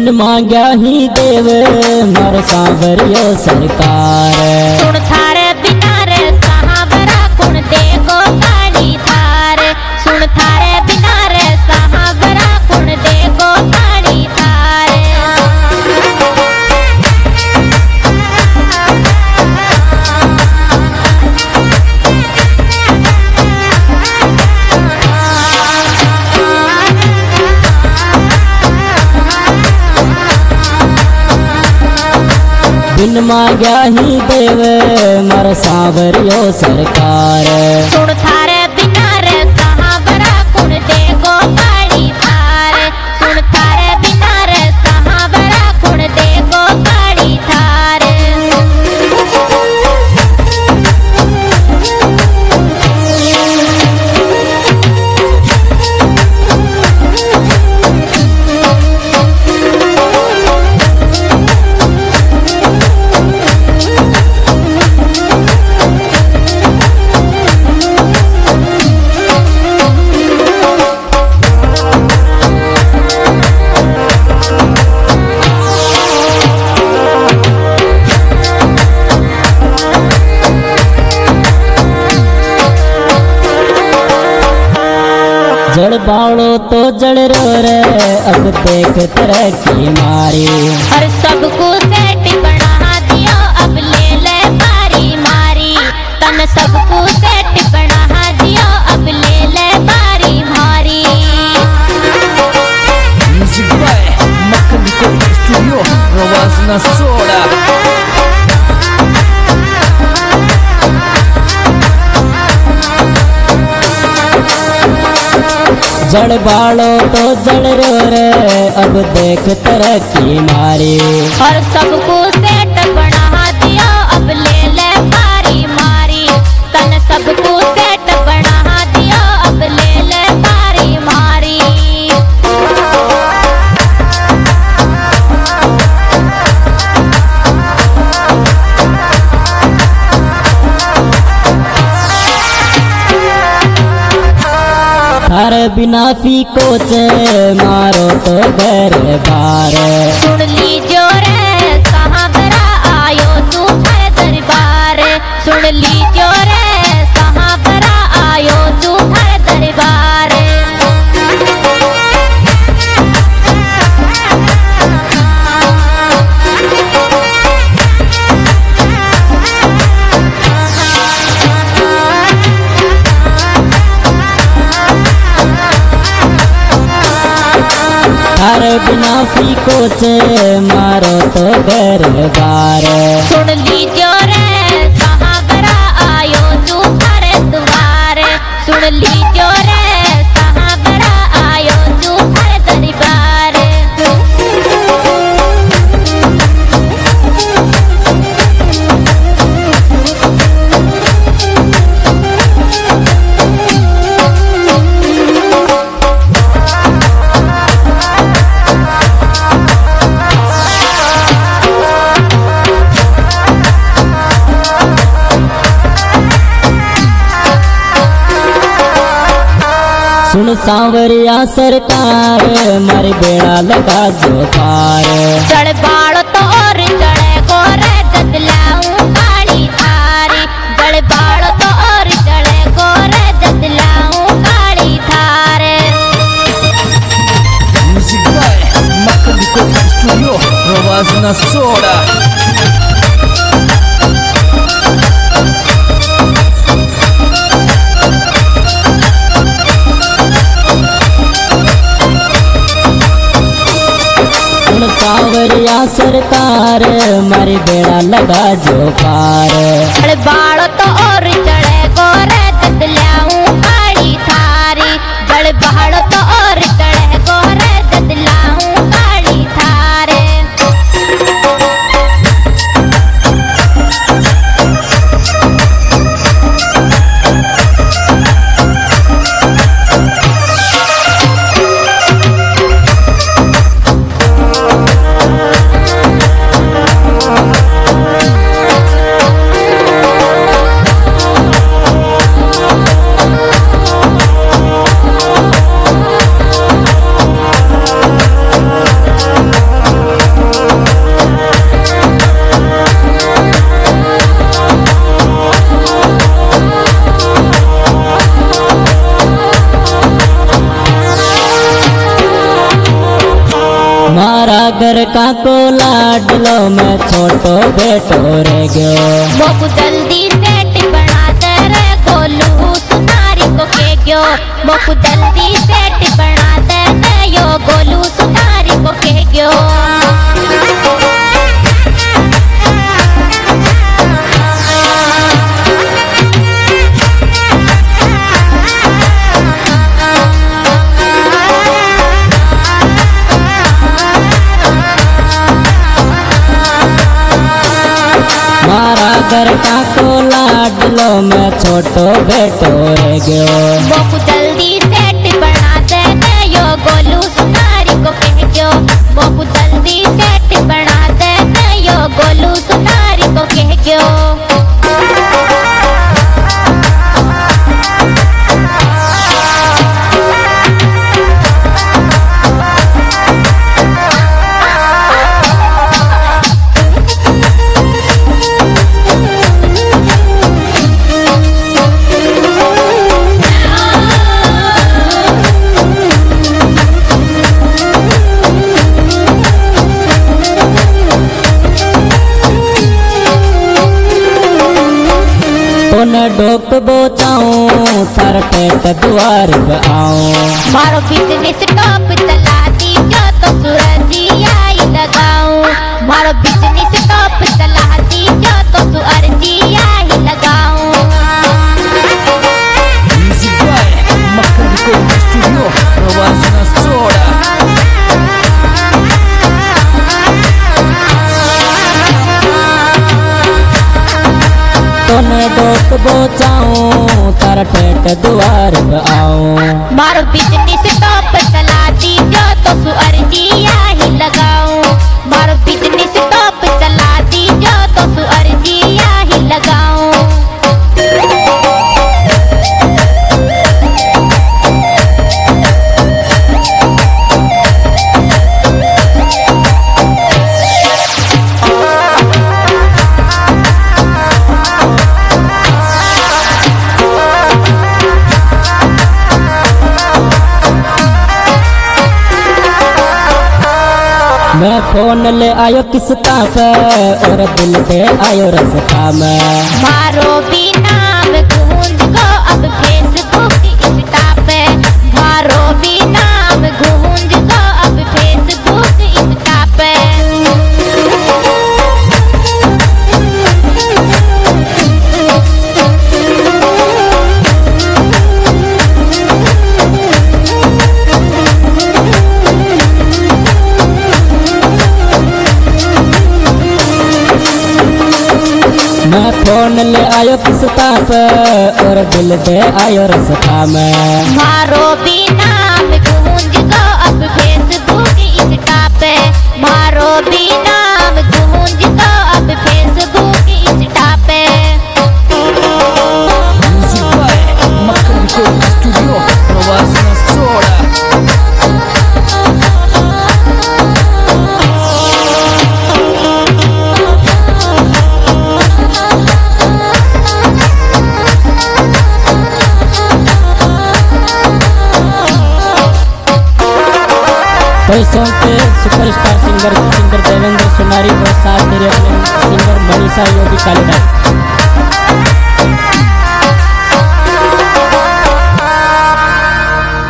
बिन मांग्या ही देव मार सांवरियो सरकार। सुन थारे बिना रे सावरा कुण देगो पानी थार। सुन थारे बिना रे सावरा कुण देगो पानी थार। बिन मांग्या ही देव मार सांवरियो सरकार। सुन थारे बिना रे सावरा कुण देगो पानी थार। सुन थारे बिना रे सावरा कुण देगो पानी थार। जड़ बाड़ो तो जड़ रो रे अब देख तरह की मारी। हर सबको सेट बना दियो अब ले ले बारी मारी। तन सबको सेट बना दियो अब ले ले बारी मारी। Music by Makan Recording Studio, Rawazna Soda। जड़ बाड़ो तो जड़ रो रे अब देख तरह की मारी। और सबको सेट बना दियो अब ले ले बारी मारी। तन सबको सेट बना दियो अब ले ले बारी मारी। थारे बिना फीको चे मारो तो घर बार। सुन लीजो रे सावरा आयो तू थारे दरबार। सुन लीजो रे सावरा आयो तू थारे दरबार। थारे बिना फीको चे मारो तो घर बार। सुन लीजो रे सावरा आयो तू थारे द्वार। सुन लीजो रे सावरा आयो तू थारे दरबार। सुन सांवरिया सरकार मारी बेड़ा लगा जो पार। जड़ बाड़ो तो और जड़े गोरे जदलाऊं काली थारी। जड़ बाड़ो तो और जड़े गोरे जदलाऊं काली थारे। Music by Makan Recording Studio, Rawazna Soda। सांवरिया सरकार मारी बेड़ा लगा जो पार। जड़ बाड़ो तो और जड़े गोरे जदलाऊं काली थारी। जड़ बाड़ो तो और जड़े गोरे जदलाऊं काली थारे। घर का को लाडलो में छोटो बेटो रह गयो। मोकू जल्दी सेट बना दे रे गोलू सुनारी को के गयो। मोकू जल्दी सेट बना दे रे यो गोलू सुनारी को के गयो। मारा घर का को लाडलो में छोटो बेटो रह गयो। मोकू जल्दी सेट बना दे रे यो गोलू सुनारी को के गयो। मोकू जल्दी सेट बना दे रे यो गोलू सुनारी को के गयो। तोने डोक बोचाऊं थार पेट द्वार पे आऊं। मारो बिजनेस टॉप चला दी जो तो सूरजिया ही लगाऊं। मारो बिजनेस टॉप चला दी जो तो सूरजिया ही लगाऊं। Music by Makhan Recording Studio, Ravazna Soda. तोने डोक बोचाऊं थार पेट द्वार पे आऊं। मारो बिजनेस टॉप चला दी जो तो सूरजिया ही लगाऊं। मारो बिजनेस टॉप चला दी जो तो सूरजिया ही लगाऊं। मैं फोन ले आयो किस्ता पे और दिल पे आयो रस्ता में। मारो भी नाम गूंज को अब फेसबुक इंस्टा पे। मारो भी नाम गूंज को अब फेसबुक इंस्टा पे। मैं फोन ले आयो किस्ता पे और दिल पे आयो रस्ता में। मारो भी नाम गूंज को अब फेसबुक इंस्टा पे। मारो भी नाम गूंज को अब फेसबुक इंस्टा पे। Music by Makhan Recording Studio, Ravazna Soda. कोई सॉन्ग पे सुपरस्टार सिंगर देवेंद्र सुनारी और साथ मेरे अपने सिंगर मनीषा योगी कालीदास।